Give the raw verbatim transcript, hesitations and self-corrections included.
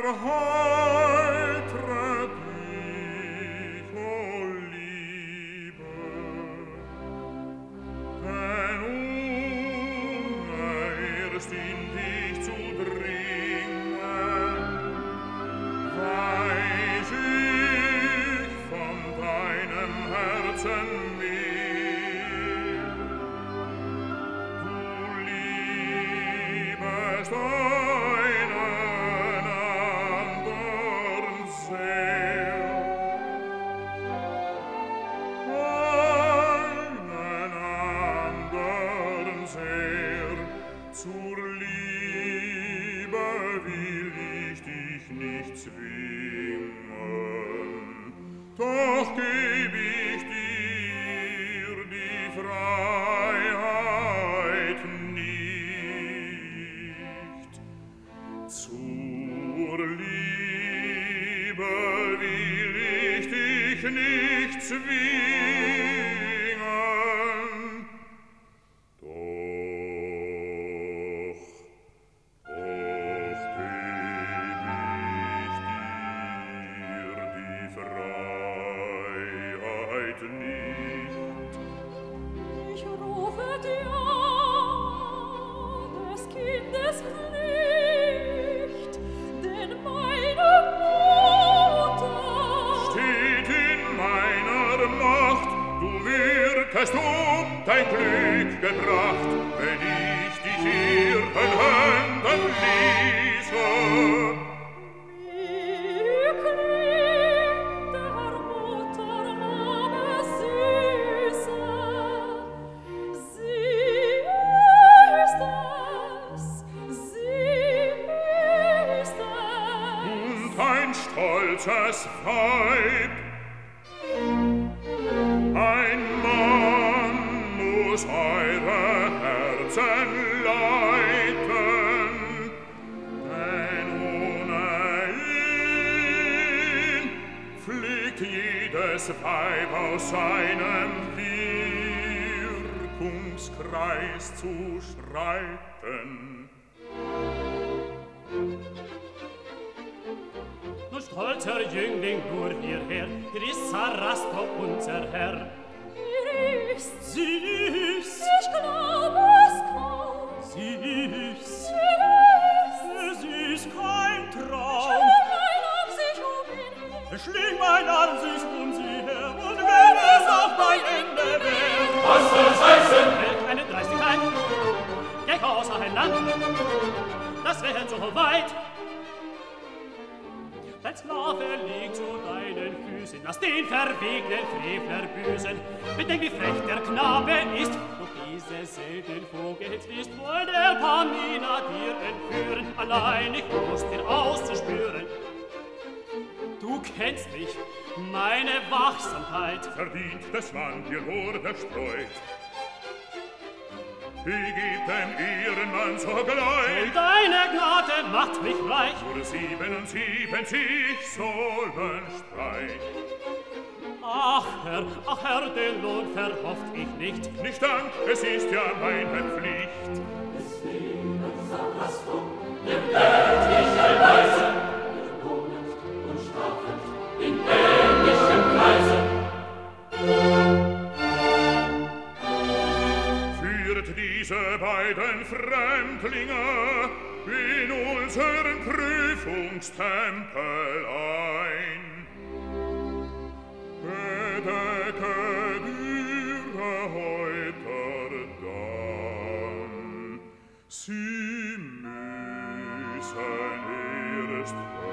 erheitre dich, o Liebe, denn unerst in dich zu dringen, weiß ich von deinem Herzen mehr. Du liebest einen andern sehr, einen andern sehr. Zur Liebe will ich dich nicht zwingen, doch geb ich dir die Freiheit nicht. Zur Liebe will ich dich nicht zwingen, doch, doch geb ich dir die Freiheit nicht. Ich rufe dir des Kindes Pflicht, denn meine Mutter Steht in meiner Macht, du wirkest um dein Glück gebracht, wenn ich dich ihren Händen ließe. Mir klingt der Mutter Name süße. Sie ist es, sie ist es. Und ein stolzes Weib, ein Mann muss eure Herzen leiten, denn ohne ihn fliegt jedes Weib aus seinem Wirkungskreis zu schreiten. Nur stolzer Jüngling, nur hierher, hier ist Sarastro, unser Herr. Hier ist, Sie ist, ich glaub es kaum. sie ist, Hier ist, es ist kein Traum. schlägt mein Arm sich um ihn her. Es schlägt mein Arm sich um sie her, und wenn es auch mein Ende wär, Was soll's heißen? welch eine Dreistigkeit, gleich auseinander, das wär zu weit. Dein Sklave liegt zu deinen Füßen, lass den verwegnen Frevler büßen. Bedenk, wie frech der Knabe ist, doch diese selten Vogel ist, wohl der Pamina dir entführen. Allein ich muss dir auszuspüren. Du kennst mich, meine Wachsamkeit. Verdient des Mann hier nur verstreut. Wie gibt denn ihren Mann sogleich? Und deine Gnade macht mich reich. Nur sieben und sieben sich sollen Streit. Ach Herr, ach Herr, den Lohn verhofft ich nicht. Nicht Dank, es ist ja meine Pflicht. Führt diese beiden Fremdlinge in unseren Prüfungstempel ein. Bedecket ihre Häupter dann, sie müssen erst